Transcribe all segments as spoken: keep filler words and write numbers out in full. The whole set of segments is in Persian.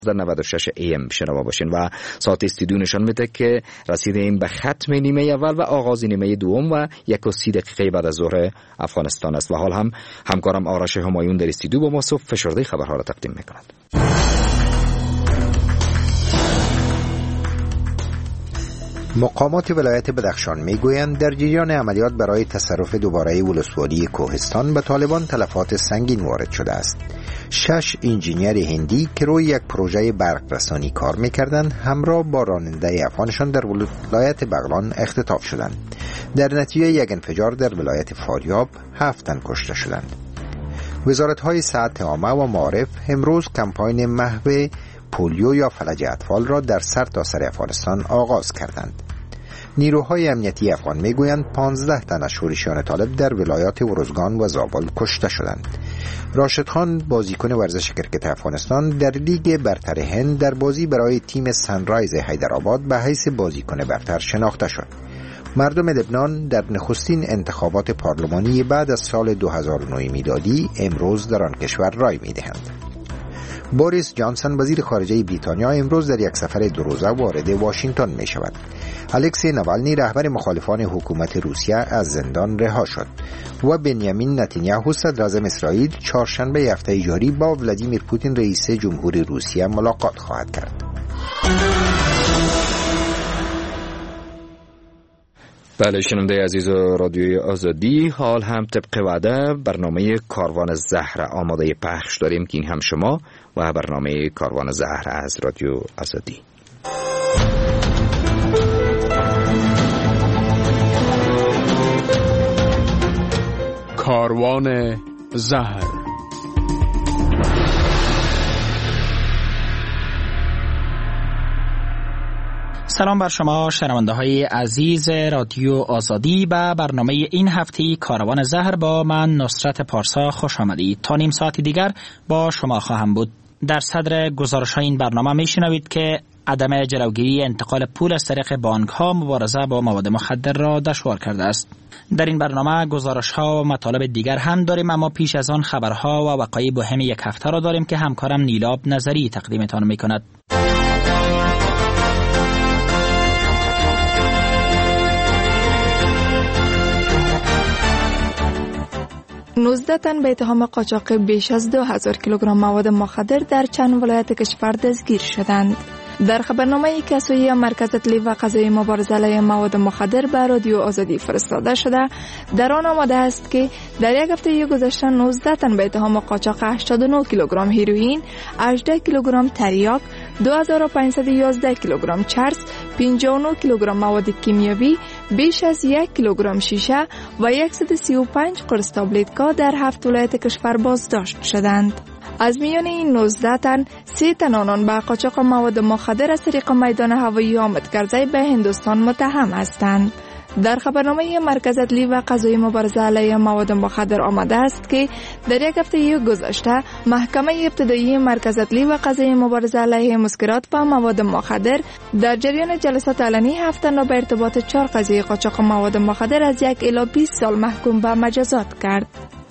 در نود و شش ای ام شنوا باشین و ساعت استودیو نشان میده که رسیدیم به ختم نیمه اول و آغاز نیمه دوم و یک و سی دقیقه بعد از ظهر افغانستان است و حال هم همکارم آرش همایون در استودیو با ما صبح فشرده خبرها را تقدیم میکند. مقامات ولایت بدخشان میگویند در جریان عملیات برای تصرف دوباره ولسوالی کوهستان به طالبان تلفات سنگین وارد شده است. شش انجینیر هندی که روی یک پروژه برق رسانی کار میکردند همراه با راننده افغانشان در ولایت بغلان اختطاف شدند. در نتیجه یک انفجار در ولایت فاریاب هفت تن کشته شدند. وزارت‌های صحت عامه و معارف امروز کمپاین محو پولیو یا فلج اطفال را در سرتاسر افغانستان آغاز کردند. نیروهای امنیتی افغان میگویند پانزده تن از شورشیان طالب در ولایات ارزگان و زابل کشته شدند. راشد خان بازیکن ورزش کرکت افغانستان در لیگ برتر هند در بازی برای تیم سنرایز حیدرآباد به حیث بازیکن برتر شناخته شد. مردم لبنان در نخستین انتخابات پارلمانی بعد از سال دو هزار و نه میلادی امروز در آن کشور رای می‌دهند. بوریس جانسون وزیر خارجه بریتانیا امروز در یک سفر دو روزه وارد واشنگتن می شود. الکسی ناوالنی رهبر مخالفان حکومت روسیه از زندان رها شد و بنیامین نتانیاهو صدر اعظم اسرائیل چهارشنبه هفته جاری با ولادیمیر پوتین رئیس جمهوری روسیه ملاقات خواهد کرد. بله شنونده عزیز رادیوی آزادی، حال هم طبق وعده برنامه کاروان زهر آماده پخش داریم که این هم شما و برنامه کاروان زهر از رادیو آزادی. کاروان زهر. سلام بر شما شنونده های عزیز رادیو آزادی. به برنامه این هفته کاروان زهر با من نصرت پارسا خوش آمدید. تا نیم ساعت دیگر با شما خواهم بود. در صدر گزارش های این برنامه می شنوید که عدم جلوگیری انتقال پول از طریق بانک ها مبارزه با مواد مخدر را دشوار کرده است. در این برنامه گزارش ها و مطالب دیگر هم داریم، اما پیش از آن خبرها و وقایع مهم یک هفته را داریم که همکارم نیلاب نظری تقدیمتان می کند. نوزده تن به اتهام قاچاق بیش از دو هزار کیلوگرم مواد مخدر در چند ولایت کشور دستگیر شدند. در خبرنامه کسایی مرکز اطلاعی و قضایی مبارزه علیه مواد مخدر به رادیو آزادی فرستاده شده، در آن آمده است که در یک هفته گذشته نوزده تن به اتهام قاچاق هشتاد و نه کیلوگرم هیروئین، هجده کیلوگرم تریاک، دو هزار و پانصد و یازده کیلوگرم چرس، پنجاه و نه کیلوگرم مواد کیمیایی، بیش از یک کیلوگرم شیشه و صد و سی و پنج قرص تابلت‌ها در هفت ولایت کشور بازداشت شدند. از میان این نوزده تن، سه تن آنان به قاچاق مواد مخدر از طریق میدان هوایی آمدگرزی به هندوستان متهم هستند. در خبرنامه مرکز اطلاعی و قضایی مبارزه علیه مواد مخدر آمده است که در یک هفته گذشته محکمه ابتدایی مرکز اطلاعی و قضایی مبارزه علیه مسکرات و مواد مخدر در جریان جلسات علنی هفت تن را به ارتباط چهار قضیه قاچاق مواد مخدر از یک الی بیست سال محکوم به مجازات کرد.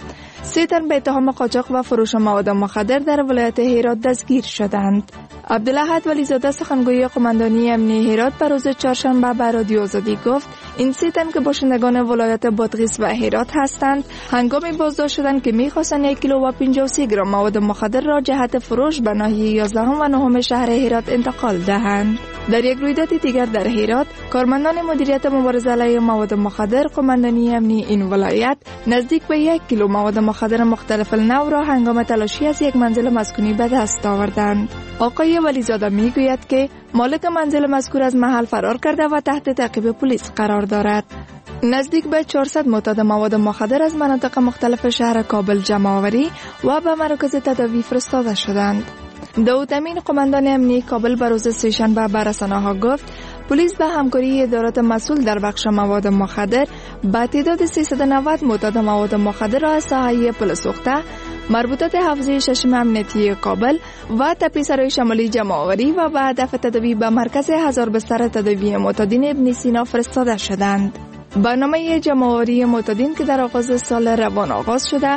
سه تن به اتهام قاچاق و فروش مواد مخدر در ولایت هرات دستگیر شدند. عبدالاحد ولیزاده سخنگوی قماندانی امنیه هرات به روز چهارشنبه به رادیو آزادی گفت این سه تن که باشندگان ولایت بادغیس و هرات هستند هنگامی بازداشت شدند که می‌خواستند یک کیلو و پنجاه و سه گرم مواد مخدر را جهت فروش به ناحیه یازدهم و نهم شهر هرات انتقال دهند. در یک رویداد دیگر در هرات، کارمندان مدیریت مبارزه علیه مواد مخدر قماندانی امنیه این ولایت نزدیک به یک کیلو مواد مخدر مختلف النوع را هنگام تلاشی از یک منزل مسکونی به دست آوردند. آقای ولیزاده میگوید که مالک منزل مذکور از محل فرار کرده و تحت تعقیب پلیس قرار دارد. نزدیک به چهارصد معتاد مواد مخدر از مناطق مختلف شهر کابل جمع آوری و به مراکز تداوی فرستاده شدند. داود امین قماندان امنیه کابل به روز سه‌شنبه به رسانه‌ها گفت پلیس به همکاری ادارات مسئول در بخش مواد مخدر با تعداد سیصد و نود معتاد مواد مخدر را از ساحه پل سوخته مربوطات حوزه ششم امنیتی کابل و تپه‌سرای شمالی جمع آوری و به هدف تداوی به مرکز هزار بستر تداوی معتادین ابن سینا فرستاده شدند. برنامه جمع آوری معتادین که در آغاز سال روان آغاز شده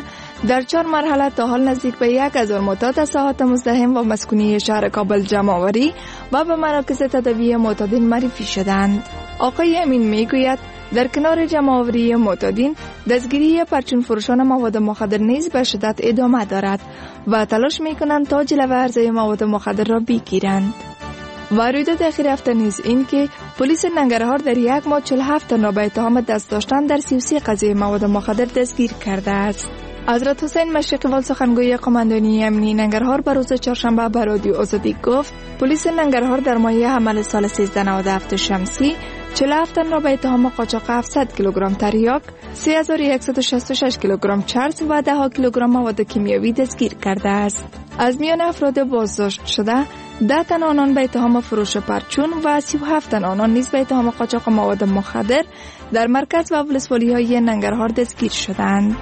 در چهار مرحله تا حال نزدیک به یک هزار معتاد از ساحات مزدحم و مسکونی شهر کابل جمع آوری و به مراکز تداوی معتادین معرفی شدند. آقای امین میگوید در کنار جمع آوری معتادین، دستگیری پرچون فروشان مواد مخدر نیز به شدت ادامه دارد و تلاش میکنند تا جلوه عرضه مواد مخدر را بگیرند. و رویداد اخیر هفته نیز این که پلیس ننگرهار در یک ماه چهل و هفت تن را به اتهام دست داشتن در سی و سه قضیه مواد مخدر دستگیر کرده است. حضرت حسین مشرقی وال سخنگوی قماندانی امنی ننگرهار به روز چهارشنبه به رادیو آزادی گفت پلیس ننگرهار در ماه حمل سال سیزده نود و هفت شمسی چهل و هفت تن را به اتهام قاچاق هفتصد کیلوگرم تریاک، سه هزار و صد و شصت و شش کیلوگرم چرس و ده کیلوگرم مواد کیمیایی دستگیر کرده است. از میان افراد بازداشت شده، ده تن آنان به اتهام فروش پرچون و سی و هفت تن آنان نیز به اتهام قاچاق مواد مخدر در مرکز و ولسوالی‌های ننگرهار دستگیر شدند.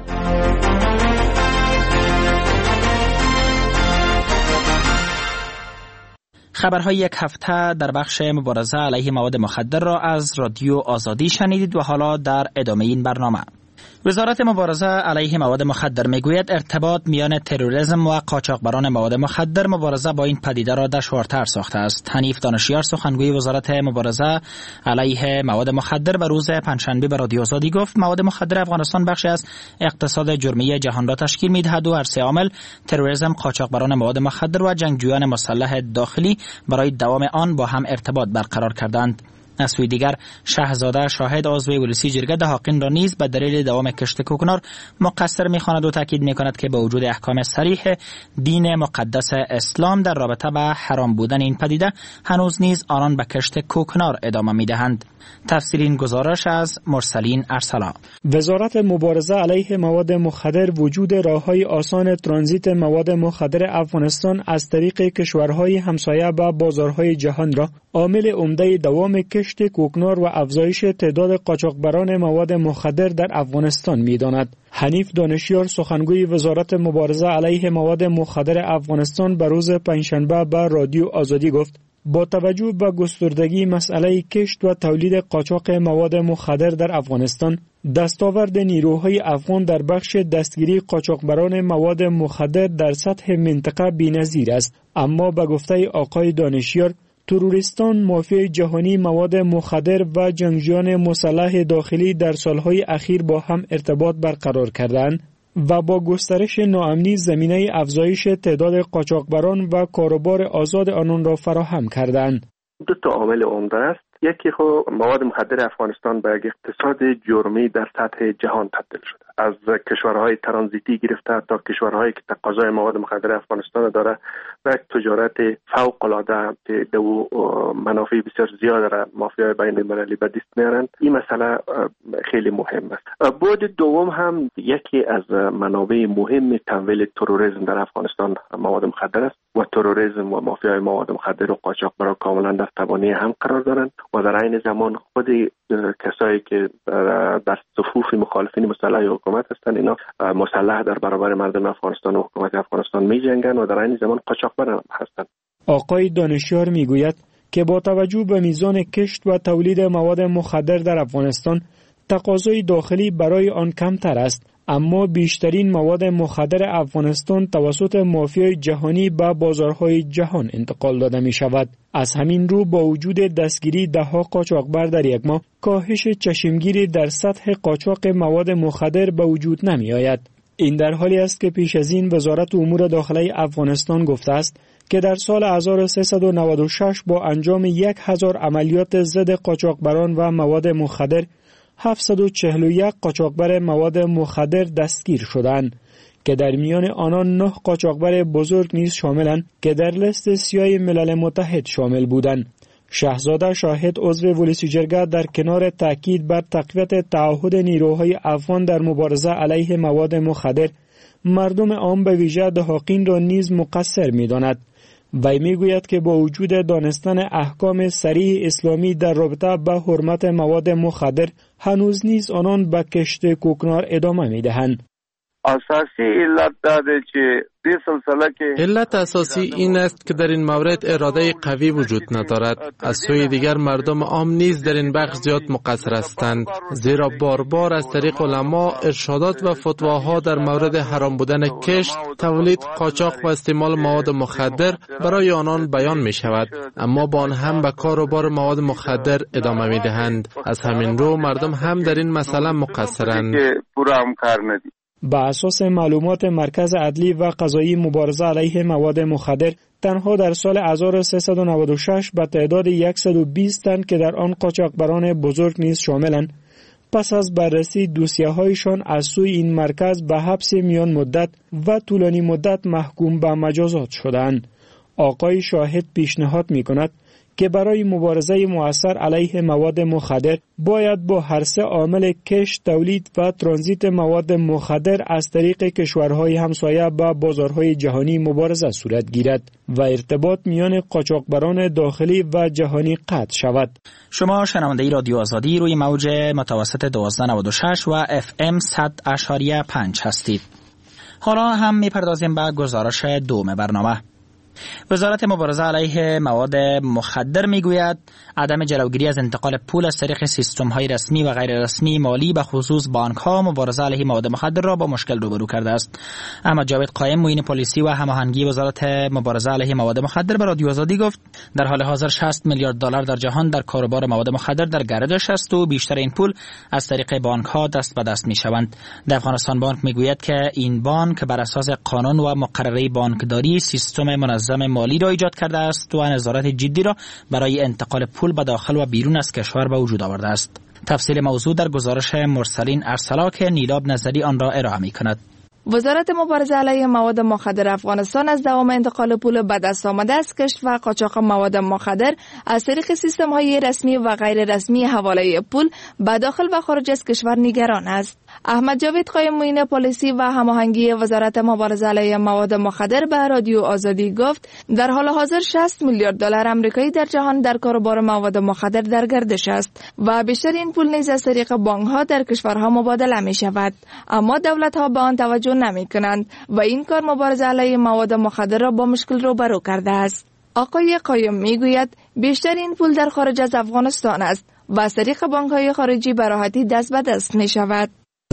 خبرهای یک هفته در بخش مبارزه علیه مواد مخدر را از رادیو آزادی شنیدید و حالا در ادامه این برنامه. وزارت مبارزه علیه مواد مخدر میگوید ارتباط میان تروریسم و قاچاقبران مواد مخدر مبارزه با این پدیده را دشوارتر ساخته است. حنیف دانشیار سخنگوی وزارت مبارزه علیه مواد مخدر به روز پنجشنبه به رادیو آزادی گفت مواد مخدر افغانستان بخشی از اقتصاد جرمی جهان را تشکیل می‌دهد و هر سه عامل تروریسم، قاچاقبران مواد مخدر و جنگجویان مسلح داخلی برای دوام آن با هم ارتباط برقرار کردند. از سوی دیگر شهزاده شاهد عضو ولسی جرگه دهاقین را نیز به دلیل دوام کشت کوکنار مقصر می‌خواند و تاکید می‌کند که با وجود احکام صریح دین مقدس اسلام در رابطه با حرام بودن این پدیده هنوز نیز آنان به کشت کوکنار ادامه می‌دهند. تفسیر این گزارش از مرسلین ارسلا. وزارت مبارزه علیه مواد مخدر وجود راه‌های آسان ترانزیت مواد مخدر افغانستان از طریق کشورهای همسایه به بازارهای جهان را عامل عمده دوام کشت کوکنار و افزایش تعداد قاچاقبران مواد مخدر در افغانستان می‌داند. حنیف دانشیار سخنگوی وزارت مبارزه علیه مواد مخدر افغانستان به روز پنجشنبه به رادیو آزادی گفت با توجه به گستردگی مسئله کشت و تولید قاچاق مواد مخدر در افغانستان، دستاورد نیروهای افغان در بخش دستگیری قاچاقبران مواد مخدر در سطح منطقه بی‌نظیر است. اما به گفته آقای دانشیار، تروریستان، مافیای جهانی مواد مخدر و جنگجویان مسلح داخلی در سالهای اخیر با هم ارتباط برقرار کردند و با گسترش ناامنی زمینه افزایش تعداد قاچاقبران و کاروبار آزاد آنان را فراهم کردند. دو تا عامل عمده است. یکی خو مواد مخدر افغانستان به یک اقتصاد جرمی در سطح جهان تبدیل شده. از کشورهای ترانزیتی گرفته تا کشورهایی که تقاضای مواد مخدر افغانستان داره و یک تجارت فوق العاده که دو منافع بسیار زیاد را مافیای بین المللی به دست میارند. این مسئله خیلی مهم است. بعد دوم هم یکی از منابع مهم تمویل تروریسم در افغانستان مواد مخدر است و تروریسم و مافیای مواد مخدر و قاچاقبران کاملا در تبانی هم قرار دارند و در عین زمان خود کسایی که در صفوف مخالفین مسلح حکومت هستند اینا مسلح در برابر مردم افغانستان و حکومت افغانستان می جنگند و در عین زمان قاچاقبر هستند. آقای دانشیار می گوید که با توجه به میزان کشت و تولید مواد مخدر در افغانستان تقاضای داخلی برای آن کمتر است، اما بیشترین مواد مخدر افغانستان توسط مافیای جهانی به بازارهای جهان انتقال داده می شود. از همین رو با وجود دستگیری ده ها قاچاقبر در یک ماه، کاهش چشمگیری در سطح قاچاق مواد مخدر به وجود نمی آید. این در حالی است که پیش از این وزارت امور داخلی افغانستان گفته است که در سال هزار و سیصد و نود و شش با انجام یک هزار عملیات ضد قاچاقبران و مواد مخدر هفتصد و چهل و یک قاچاقبر مواد مخدر دستگیر شدند که در میان آنان نه قاچاقبر بزرگ نیز شاملند که در لیست سیاه ملل متحد شامل بودند. شهزاده شاهد عضو ولسی جرگه در کنار تاکید بر تقویت تعهد نیروهای افغان در مبارزه علیه مواد مخدر، مردم عام به ویژه دهاقین را نیز مقصر می‌داند. وی میگوید که با وجود دانستن احکام صریح اسلامی در رابطه با حرمت مواد مخدر، هنوز نیز آنان به کشت کوکنار ادامه میدهند. اساسی علت داده که در سلسله که علت اساسی این است که در این مورد اراده قوی وجود ندارد. از سوی دیگر مردم عام نیز در این بخش زیاد مقصر هستند، زیرا بار بار از طریق علما ارشادات و فتواها در مورد حرام بودن کشت، تولید، قاچاق و استعمال مواد مخدر برای آنان بیان می شود، اما با آن هم به کار و بار مواد مخدر ادامه می دهند. از همین رو مردم هم در این مسئله مقصرند. با اساس معلومات مرکز عدلی و قضایی مبارزه علیه مواد مخدر، تنها در سال هزار و سیصد و نود و شش به تعداد صد و بیست تن که در آن قاچاقبران بزرگ نیز شاملند، پس از بررسی دوسیه‌هایشان از سوی این مرکز به حبس میان مدت و طولانی مدت محکوم به مجازات شدند. آقای شاهد پیشنهاد می‌کند که برای مبارزه مؤثر علیه مواد مخدر باید با هر سه عامل کشت، تولید و ترانزیت مواد مخدر از طریق کشورهای همسایه با بازارهای جهانی مبارزه صورت گیرد و ارتباط میان قاچاقبران داخلی و جهانی قطع شود. شما شنونده رادیو آزادی روی موج متوسط دوازده نود و شش و اف ام صد اشاریه پنج هستید. حالا هم میپردازیم به گزارش دوم برنامه. وزارت مبارزه علیه مواد مخدر میگوید عدم جلوگیری از انتقال پول از طریق سیستم‌های رسمی و غیر رسمی مالی به خصوص بانک‌ها مبارزه علیه مواد مخدر را با مشکل روبرو کرده است. احمد جاوید قایم معین پلیسی و هماهنگی وزارت مبارزه علیه مواد مخدر به رادیو آزادی گفت در حال حاضر شصت میلیارد دلار در جهان در کاروبار مواد مخدر در گردش است و بیشتر این پول از طریق بانک‌ها دست به دست می‌شوند. در افغانستان بانک میگوید که این بانک بر اساس قانون و مقرره بانکداری سیستم منظم مالی را ایجاد کرده است و نظارت جدی را برای انتقال پول به داخل و بیرون از کشور به وجود آورده است. تفصیل موضوع در گزارش مرسلین ارسلا که نیلاب نظری آن را ارائه می‌کند. وزارت مبارزه علیه مواد مخدر افغانستان از دوام انتقال پول به دست آمده از کشت و قاچاق مواد مخدر از طریق سیستم‌های رسمی و غیر رسمی حواله پول به داخل و خارج از کشور نگران است. احمد جاوید قایم معین پلیسی و هماهنگی وزارت مبارزه علیه مواد مخدر به رادیو آزادی گفت در حال حاضر شصت میلیارد دلار آمریکایی در جهان در کاروبار مواد مخدر در گردش است و بیشتر این پول نیز از طریق بانک‌ها در کشورها مبادله می‌شود، اما دولت‌ها به آن توجه نمی‌کنند و این کار مبارزه علیه مواد مخدر را با مشکل روبرو کرده است. آقای قایم میگوید بیشتر این پول در خارج از افغانستان است و از طریق بانک‌های خارجی به راحتی دست به دست می‌شود.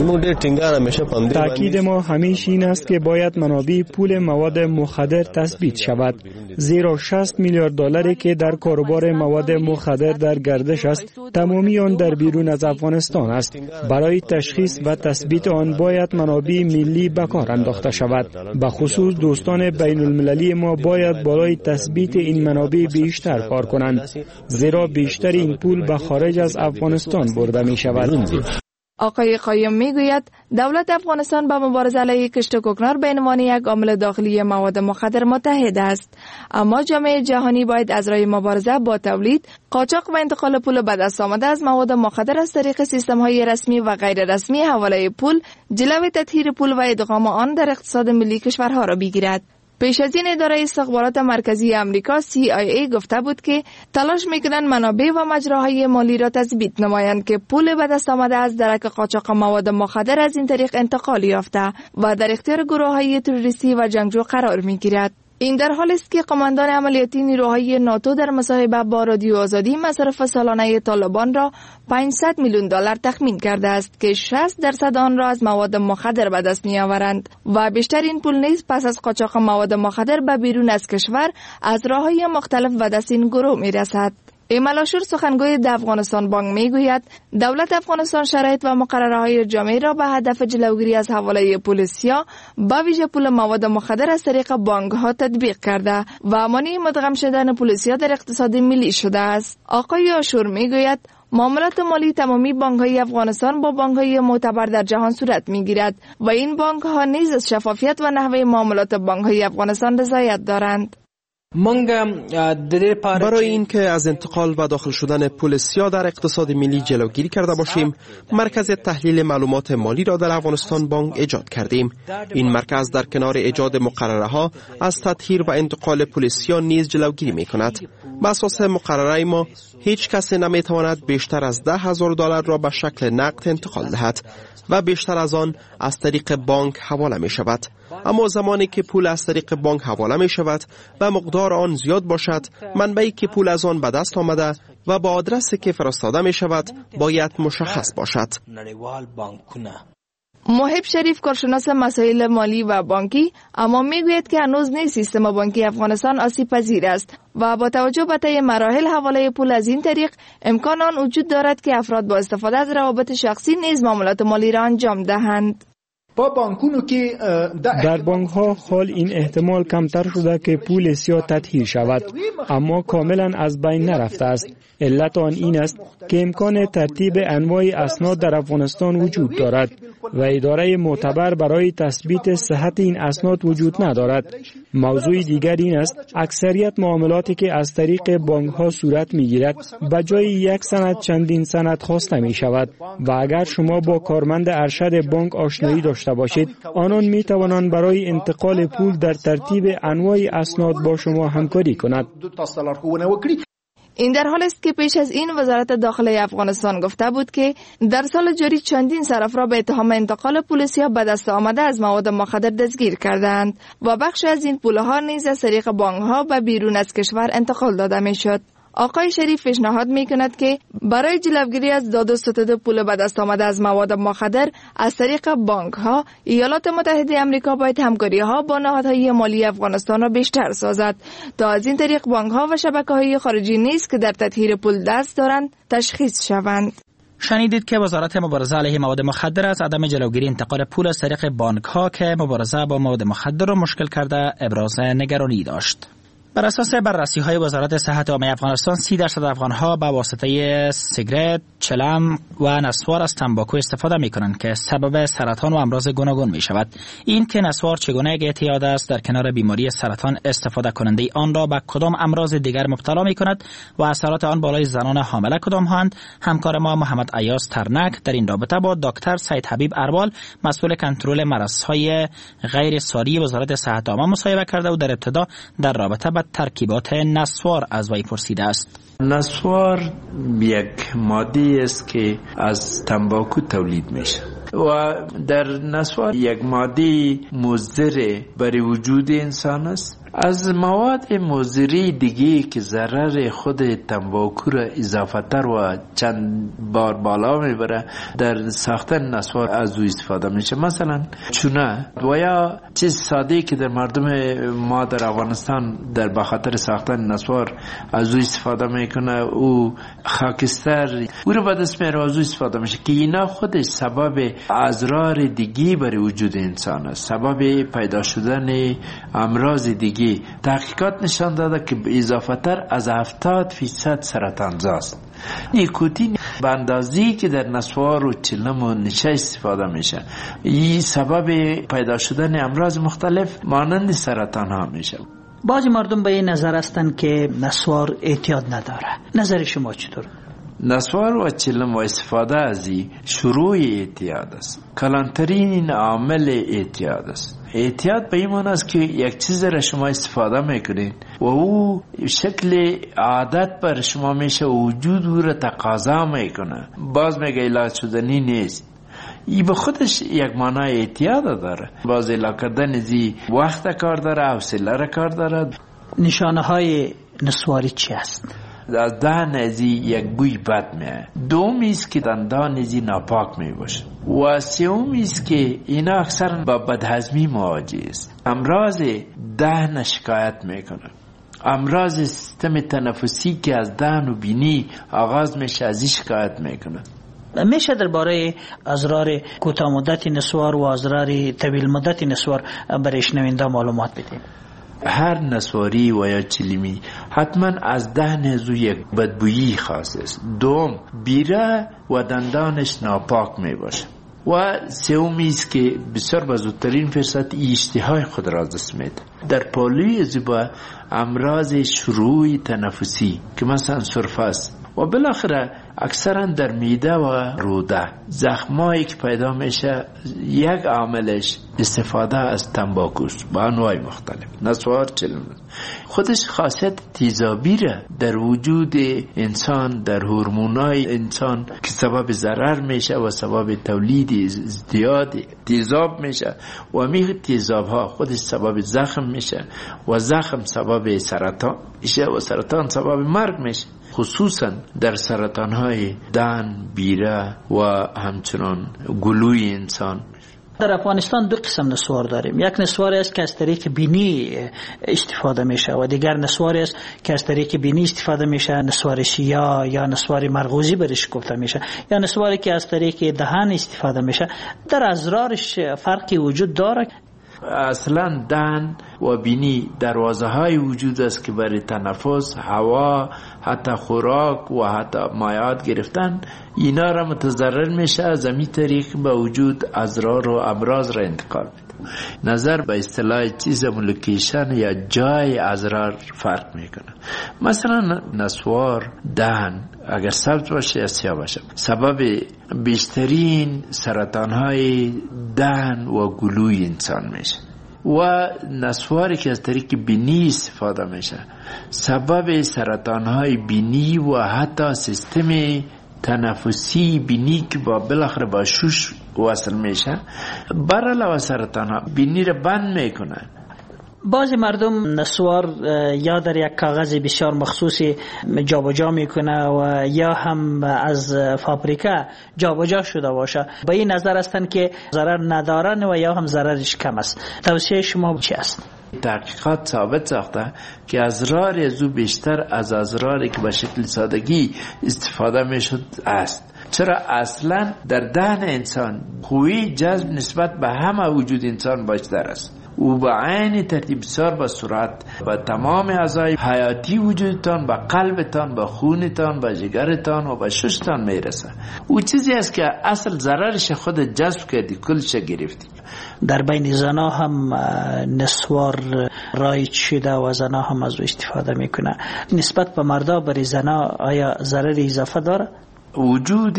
تأکید ما همیشه این است که باید منابع پول مواد مخدر تثبیت شود، زیرا شصت میلیارد دلاری که در کاروبار مواد مخدر در گردش است تمامی آن در بیرون از افغانستان است. برای تشخیص و تثبیت آن باید منابع ملی به کار انداخته شود. به خصوص دوستان بین المللی ما باید برای تثبیت این منابع بیشتر کار کنند، زیرا بیشتر این پول به خارج از افغانستان برده می شود. آقای قایم میگوید دولت افغانستان با مبارزه علیه کشت کوکنار به عنوان یک عامل داخلی مواد مخدر متحد است، اما جامعه جهانی باید از راه مبارزه با تولید، قاچاق و انتقال پول به دست آمده از مواد مخدر از طریق سیستم‌های رسمی و غیر رسمی حواله پول جلوی تطهیر پول و ادغام آن در اقتصاد ملی کشورها را بگیرد. پیش از این اداره استخبارات مرکزی امریکا سی آی ای گفته بود که تلاش میکنند منابع و مجراهای مالی را تثبیت نمایند که پول به دست آمده از درک قاچاق مواد مخدر از این طریق انتقال یافته و در اختیار گروه‌های تروریستی و جنگجو قرار میگیرد. این در حالی است که قماندان عملیاتی نیروهای ناتو در مصاحبه با رادیو آزادی مصرف سالانه طالبان را پانصد میلیون دلار تخمین کرده است که شصت درصد آن را از مواد مخدر به دست می‌آورند و بیشتر این پول نیز پس از قاچاق مواد مخدر به بیرون از کشور از راه‌های مختلف به دست این گروه می‌رسد. ایمالاشور سخنگوی د افغانستان بانک میگوید دولت افغانستان شرایط و مقرره‌های جامعه را به هدف جلوگیری از حواله پول سیاه با ویژه پول مواد مخدر از طریق بانک‌ها تطبیق کرده و مانع مدغم شدن پول سیاه در اقتصاد ملی شده است. آقای آشور میگوید معاملات مالی تمامی بانک‌های افغانستان با بانک‌های معتبر در جهان صورت می‌گیرد و این بانک‌ها نیز از شفافیت و نحوه معاملات بانک‌های افغانستان رضایت دارند. برای اینکه از انتقال و داخل شدن پول سیاه در اقتصاد ملی جلوگیری کرده باشیم، مرکز تحلیل معلومات مالی را در افغانستان بانک ایجاد کردیم. این مرکز در کنار ایجاد مقرره ها از تطهیر و انتقال پول سیاه نیز جلوگیری می کند. بر اساس مقرره ما هیچ کس نمی تواند بیشتر از ده هزار دلار را به شکل نقد انتقال دهد و بیشتر از آن از طریق بانک حواله می شود. اما زمانی که پول از طریق بانک حواله می شود و مقدار آن زیاد باشد، منبعی که پول از آن به دست آمده و با آدرسی که فرستاده می شود باید مشخص باشد. محب شریف کارشناس مسائل مالی و بانکی اما میگوید که هنوز نیز سیستم بانکی افغانستان آسیب پذیر است و با توجه به طی مراحل حواله پول از این طریق امکان آن وجود دارد که افراد با استفاده از روابط شخصی نیز معاملات مالی را انجام دهند. با بانکونو که در بانک ها حال این احتمال کمتر شده که پول سیاه تطهیر شود، اما کاملا از بین نرفته است. علت آن این است که امکان ترتیب انواع اسناد در افغانستان وجود دارد و اداره معتبر برای تثبیت صحت این اسناد وجود ندارد. موضوع دیگر این است اکثریت معاملاتی که از طریق بانک ها صورت می گیرد به جای یک سند چندین سند خواسته می شود و اگر شما با کارمند ارشد بانک آشنایی داشته باشید، آنان می توانند برای انتقال پول در ترتیب انواع اسناد با شما همکاری کند. این در حال است که پیش از این وزارت داخله افغانستان گفته بود که در سال جاری چندین صرف را به اتهام انتقال پول سیاه به دست آمده از مواد مخدر دستگیر کردند و بخش از این پولها نیز از طریق بانک‌ها به بیرون از کشور انتقال داده میشد. آقای شریف پیشنهاد می کند که برای جلوگیری از داد و ستد پول به دست آمده از مواد مخدر از طریق بانک ها، ایالات متحده آمریکا باید همکاری ها با نهادهای مالی افغانستان را بیشتر سازد تا از این طریق بانک ها و شبکه های خارجی نیز که در تطهیر پول دست دارند تشخیص شوند. شنیدید که وزارت مبارزه علیه مواد مخدر از عدم جلوگیری انتقال پول از طریق بانک ها که مبارزه با مواد مخدر را مشکل کرده ابراز نگرانی داشت. بر اساس بررسی‌های وزارت صحت عامه افغانستان، سی درصد افغان‌ها به واسطه سیگرت، چلم و نسوار از تنباکو استفاده می‌کنند که سبب سرطان و امراض گوناگون می‌شود. این که نسوار چگونه اعتیاد است در کنار بیماری سرطان، استفاده کننده آن را به کدام امراض دیگر مبتلا می‌کند و اثرات آن بالای زنان حامله کدام هستند، همکار ما محمد ایاز ترنک در این رابطه با دکتر سید حبیب اروال، مسئول کنترل مرض‌های غیر ساری وزارت صحت عامه مصاحبه کرده و در ابتدا در رابطه با ترکیبات نسوار از وی پرسیده است. نسوار یک ماده است که از تنباکو تولید میشه و در نسوار یک ماده مضر برای وجود انسان است. از مواد مضری دیگه که ضرر خود تنباکو را اضافه تر و چند بار بالا میبره، در ساختن نسوار از او استفاده میشه. مثلا چونه و یا چیز ساده که در مردم ما در افغانستان در بخاطر ساختن نسوار از او استفاده میکنه، او خاکستر او رو به دست میاره، از او استفاده میشه که اینا خودش سبب اضرار دیگه برای وجود انسان است، سبب پیدا شدن امراض دیگه. تحقیقات نشان داده که به اضافه تر از هفتاد فیصد سرطانزا است. نیکوتین به اندازه‌ای که در نسوار و چلم و نشه استفاده میشه، این سبب پیدا شدن امراض مختلف مانند سرطان ها میشه. بعضی مردم به این نظر هستند که نسوار اعتیاد نداره. نظر شما چطور؟ نسوار و چلم و استفاده از این شروع اعتیاد است. کلانترین عامل اعتیاد است. اعتیاد به این معنی است که یک چیز را شما استفاده میکنید و او شکل عادت بر شما میشه و وجود او را تقاضا میکنه، باز میگه علاج شدنی نیست. این به خودش یک معنای اعتیاد داره. باز علاج کردن زی وقت کار داره، حوصله را کار داره. نشانه های نسواری چی است؟ از دهن ازی یک بوی بد میه. دومی است که دندان ازی ناپاک می باشه و سومی است که اینا اکثر با بدهضمی مواجه است. امراض دهن شکایت میکنه. امراض سیستم تنفسی که از دهن و بینی آغاز میشه از این شکایت میکنه. میشه درباره اضرار کوتاه مدت نسوار و اضرار طویل مدت نسوار برای شنونده معلومات بدیم؟ هر نسواری و یا چلیمی حتما از دهن از یک بدبویی خاص است. دوم، بیره و دندانش ناپاک می باشه. و سومی است که بسیار به زودترین فرصت اشتهای خود را از دست میده. در پالوی زیبا امراض شروعی تنفسی که مثلا سرفه است و بالاخره اکثرا در میده و روده زخمایی که پیدا میشه یک عاملش استفاده از تنباکوست با انواع مختلف. نسوار چلم خودش خاصیت تیزابی را در وجود انسان، در هورمونای انسان که سبب ضرر میشه و سبب تولید زیاد تیزاب میشه و می تیزاب ها خودش سبب زخم میشه و زخم سبب سرطان میشه و سرطان سبب مرگ میشه، خصوصا در سرطان های دهن، بیره و همچنان گلوی انسان. در افغانستان دو قسم نسوار داریم. یک نسواری است که از طریق بینی استفاده میشه و دیگر نسواری است که از طریق بینی استفاده میشه، نسوار شیا یا نسوار مرغوزی برش گفته میشه، یا نسواری که از طریق دهن استفاده میشه. در ازرارش فرقی وجود داره. اصلا دهن و بینی دروازه های وجود است که برای تنفس، هوا، حتی خوراک و حتی مایعات گرفتن اینا را متضرر میشه. از همین طریق به وجود ازرار و امراض را انتقال میده. نظر به اصطلاح چیز لوکیشن یا جای ازرار فرق میکنه. مثلا نسوار دهن اگر سبز باشه یا سیاه باشه سبب بیشترین سرطان های دهن و گلوی انسان میشه و نسواری که از طریق بینی استفاده میشه سبب سرطان های بینی و حتی سیستم تنفسی بینی که با بالاخره با شوش وصل میشه بر علاوه سرطان ها بینی را بند میکنه. بعضی مردم نسوار یا در یک کاغذ بسیار مخصوصی جابجا میکنه و یا هم از فابریکه جابجا شده باشه. به این نظر هستند که ضرر ندارن و یا هم ضررش کم است. توصیه شما چی است؟ تحقیقات ثابت ساخته که ازرار ازو بیشتر از ازراری که به شکل سادگی استفاده میشد است. چرا اصلا در دهن انسان قوی جذب نسبت به همه وجود انسان بیشتر است. او با عین ترتیب بسیار با سرعت و تمام اعضای حیاتی وجودتان، با قلبتان، با خونتان، با جگرتان و با ششتان میرسه. او چیزی است که اصل ضررش خود جذب کردی، کلش گرفتی. در بین زنا هم نسوار رایج شده و زنا هم از او استفاده میکنه. نسبت به مردا برای زنا آیا ضرر اضافه داره؟ وجود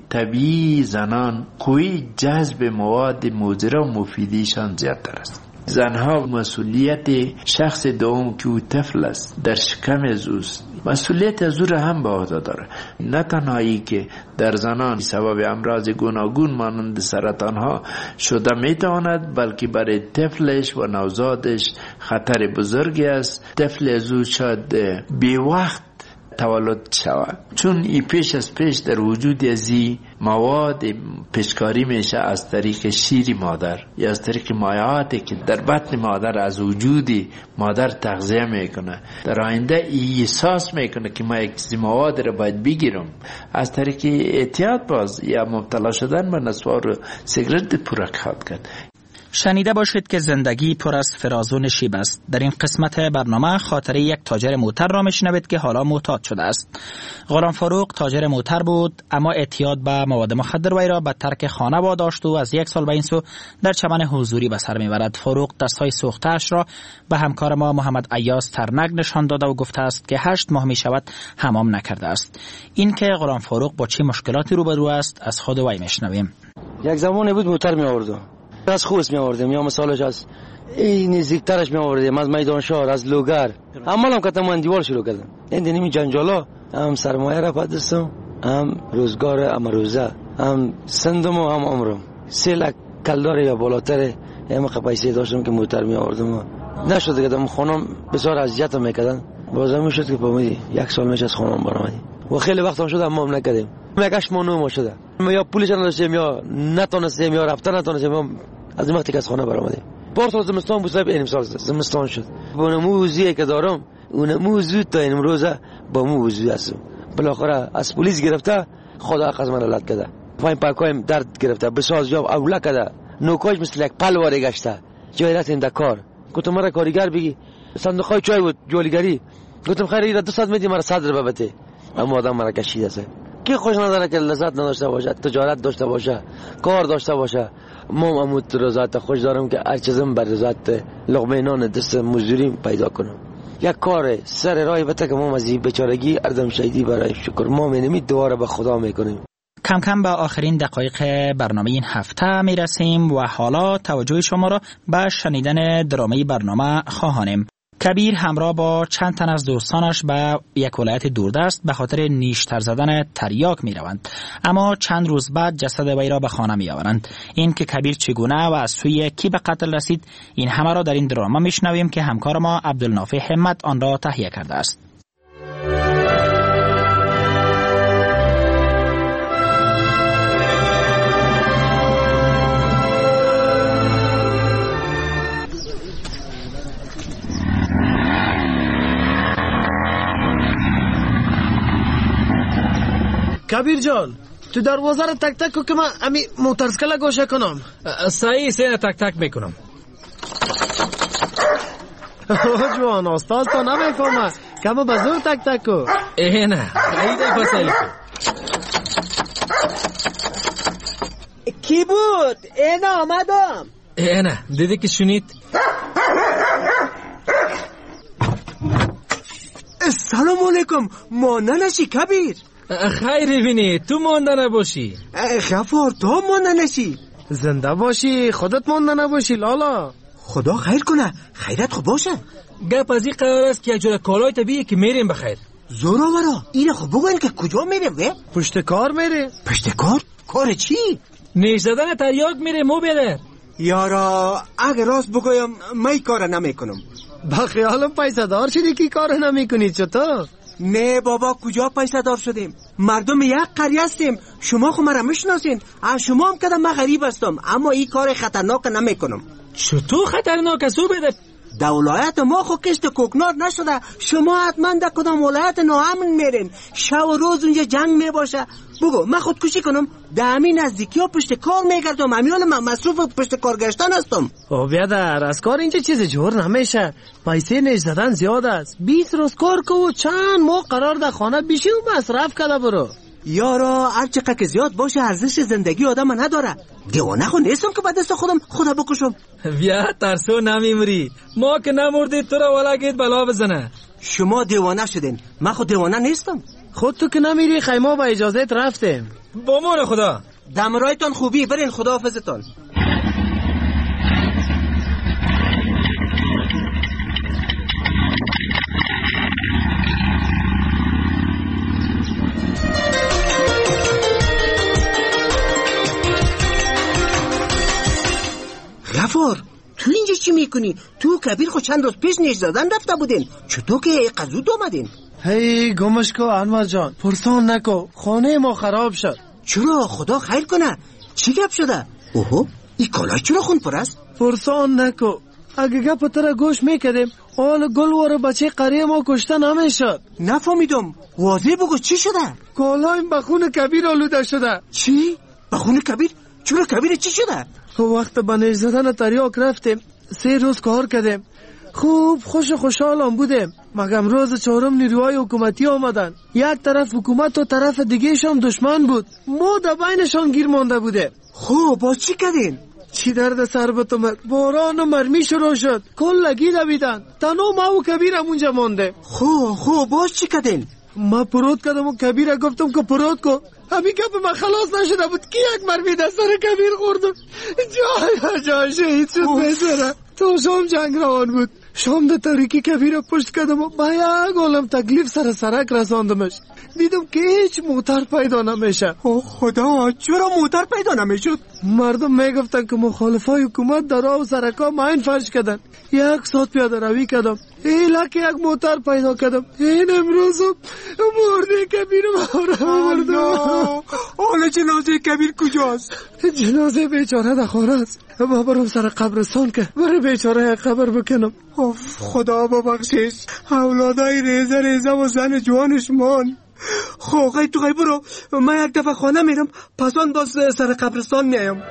طبیعی زنان قوی جذب مواد مضر و مفیدیشان زیادتر است. زنها مسئولیت شخص دوم که او طفل است در شکم از اوست، مسئولیت از او را هم به عهده داره. نه تنهایی که در زنان سبب امراض گوناگون مانند سرطان ها شده میتواند، بلکه برای طفلش و نوزادش خطر بزرگی است. طفل از او شاید بی وقت تولد شود، چون ای پیش از پیش در وجود ازی مواد پیشکاری میشه از طریق شیر مادر یا از طریق مایعاتی که در بطن مادر از وجود مادر تغذیه میکنه. در آینده ای احساس میکنه که ما یک مواد را باید بگیرم، از طریق اعتیاد باز یا مبتلا شدن به نسوار و سیگرت پورک خواد کرد. شنیده باشید که زندگی پر از فراز و نشیب است. در این قسمت برنامه خاطره یک تاجر موتر را میشنوید که حالا معتاد شده است. غلام فاروق تاجر موتر بود، اما اعتیاد به مواد مخدر وی را به ترک خانه واداشت و از یک سال به این سو در چمن حضوری به سر میبرد. فاروق دستهای سوخته‌اش را به همکار ما محمد ایاز ترنگ نشان داده و گفته است که هشت ماه می شود حمام نکرده است. این که غلام فاروق با چه مشکلاتی روبرو است از خود وی میشنویم. یک زمانی بود موتر می آوردم، از خوست می آوردیم، یا مثالش از این نزدیکترش می آوردیم، از میدان شهر، از لوگر. عملم کردم من دیوار شروع کردم. این دنیمی جنجالا هم سرمایه را پدستم، هم روزگار، هم روزه، هم سندم و هم عمرم. سه لک کلدار یا بالاتر هم پیسه داشتم که موتر می آوردم. نشد کردم خانم بسیار اذیت میکردن. بازم میشد که فهمیدی یک سال میشه از خانم برآمدیم و خیلی وقت هم شد حمام نکردیم. مگش ما نو شده. یا پولش نداشتیم یا نتونستیم یا رفتن نتونستیم. از این وقتی که از خانه برآمدیم پارسال زمستان بود، صاحب این سال زمستان شد. با موضوعی که دارم اون موضوع تا این روزه با موضوع هستم. بالاخره از پلیس گرفته، خدا حق از من رد کرده. پایم پاکایم درد گرفته، بساز جاب اوله کرده، نوکاش مثل یک پلواره گشته. جای رفتیم در کار، گفتم مرا کارگر بگی، صندوقای چای بود جولیگری. گفتم خیر ایراد دو ساعت میدی مرا صدر ببته. اما آدم مرا کشیده است. کی خوش نداره که لذت نداشته باشه، تجارت داشته باشه، کار داشته باشه. ما اموت رضایت خوش دارم که هر چیزم بر رضایت لقمه نان دست مزدوری پیدا کنم. یک کار سر راه بته که ما از این بیچارگی اردم شهیدی برای شکر ما می‌نمید دوباره به خدا میکنیم. کم کم به آخرین دقایق برنامه این هفته می رسیم و حالا توجه شما را به شنیدن درامه برنامه خواهانیم. کبیر همراه با چند تن از دوستانش به یک ولایت دوردست به خاطر نیشتر زدن تریاک می روند. اما چند روز بعد جسد وی را به خانه می آورند. این که کبیر چگونه و از سوی کی به قتل رسید، این همه را در این درامه می شنویم که همکار ما عبدالنافع همت آن را تهیه کرده است. کبیر جان، تو دروازه رو تک تک که من امی موترسکله گوشه کنم. صحیح سینه تک تک میکنم. جوان استاد تو نمیفهمه، کما بزرگ تک تک کو. اینه خیلی بسیاری کو. کی بود؟ اینه آمدم. اینه دیدی که شنید؟ سلام علیکم، مانده نشی کبیر. خیری بینی تو مانده نباشی. غفار تو مانده نشی. زنده باشی، خودت مانده نباشی لالا. خدا خیر کنه، خیرت خوب باشه. گپ از این قرار است که یک جور کالای طبیعی که میریم بخیر. زوراورا اینه خب بگوین که کجا میریم وی؟ پشت کار میره. پشت کار؟ کار چی؟ نیش زدن تریاک میره مو بیادر. یارا اگر راست بگویم من کار نمیکنم. با خیالم پیسه دار شدی که کار نمیکنی چطور؟ نه بابا کجا پیسه دار شدیم؟ مردم یک قریه هستیم، شما خو مرا میشناسین. از شما هم کدام من غریب هستم، اما این کار خطرناک نمیکنم. چطور خطرناک است بده؟ در ولایت ما خو کشت کوکنار نشده، شما حتما در کدام ولایت ناامن میرین، شب و روز اونجا جنگ میباشه. بگو من خودکشی کنم؟ در همین نزدیکی ها پشت کار میگردم، همیان من مصروف پشت کار گشتن هستم. او بیادر از کار اینجا چیز جور نمیشه، پیسه نیش زدن زیاد است. بیست روز کار کو چند ماه قرار در خانه بیشی و مصرف کده برو. یارا هر چقدر که زیاد باشه ارزش زندگی آدم نداره. دیوانه خو نیستم که به دست خودم خدا بکشم. بیا ترسو نمیمری، ما که نمردید تو را ولگید بلا بزنه. شما دیوانه شدین، من خود دیوانه نیستم. خود تو که نمیری خیمه با اجازت رفتیم. با مون خدا. دمرایتان خوبی، برین خدا حافظتان. غفار تو اینجا چی میکنی؟ تو کبیر خود چند روز پیش نیش زدن رفته بودین، چطور که قزود آمدین؟ هی گمش کو انور جان، پرسان نکو، خانه ما خراب شد. چرا؟ خدا خیر کنه، چی گپ شده؟ اوهو این کالاش چرا خون پر است؟ پرسان نکو، اگه گپ تر گوش میکردیم آل گل واره بچه قریه ما کشته نمیشد. نفهمیدم، واضح بگو چی شده؟ کالایم به خون کبیر آلوده شده. چی؟ به خون کبیر؟ چرا کبیر چی شده؟ وقت به نیش زدن تریاک رفتیم، سه روز کار کردیم، خوب خوش خوشحالم بودیم، مگم روز چهارم نیروهای حکومتی آمدن. یک طرف حکومت و طرف دیگه هم دشمن بود، ما در بینشان گیر مانده بودیم. خب باز چی کردین؟ چی درد سر به تو مرد؟ باران و مرمی شروع شد، کلگی دویدن، تنها ما و کبیرم اونجا مانده. خب خب باز چی کردین؟ ما پرود کردم و کبیر گفتم که پرود کو. همین گپ من خلاص نشده بود که یک مرمی در سر کبیر خوردم، جای جای شهید شد. بسره تا شام جنگ روان بود، شام در تاریکی کبیر پشت کردم و با یک عالم تکلیف سر سرک رساندمش. دیدم که هیچ موتر پیدا نمیشه. اوه خدا، چرا موتر پیدا نمیشد؟ مردم میگفتن که مخالفای حکومت در راه و سرکا ماین فرش کردن. یک ساعت پیاده روی کردم، ایلا که یک موتر پیدا کردم. این امروز مرده کبیر ما مردم. حالا جنازه کبیر کجاست؟ جنازه بیچاره در خانه است. ما برم سر قبرستان که برای بیچاره قبر بکنم. اوف خدا ببخشش، اولادای ریزه ریزه و زن جوانش مان. خواه تو غی برو، من یک دفعه خانه میرم، پسان باز سر قبرستان میایم.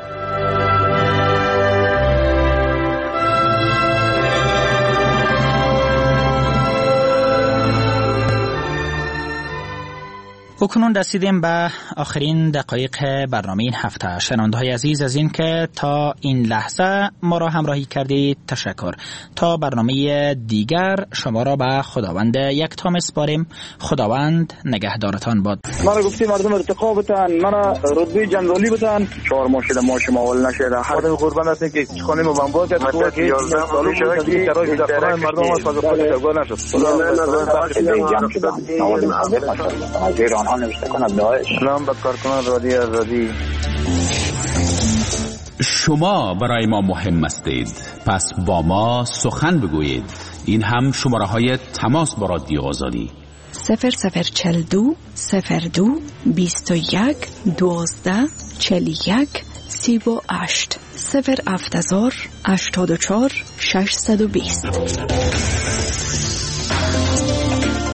اکنون رسیدیم به آخرین دقایق برنامه این هفته. شنونده‌های عزیز از این که تا این لحظه ما را همراهی کردید تشکر. تا برنامه دیگر شما را به خداوند یکتا میسپاریم. خداوند نگهدارتان باد. مرا گفتی مردم ارتقا بتن، مرا رتبه جنرالی بتن، چهار ماه شده ما شما اول نشده. خودم قربان هستم که خانه ما بمبار کرد تو که یازده سال شده که ترای دفتران مردم ما سازو خود شگاه نشد. سلام به کارکنان رادیو آزادی. شما برای ما مهم هستید، پس با ما سخن بگویید. این هم شماره های تماس با رادیو آزادی: صفر صفر چل دو صفر دو بیست و یک دوازده چل یک سی و هشت صفر هفت هزار هشتاد و چهار ششصد و بیست.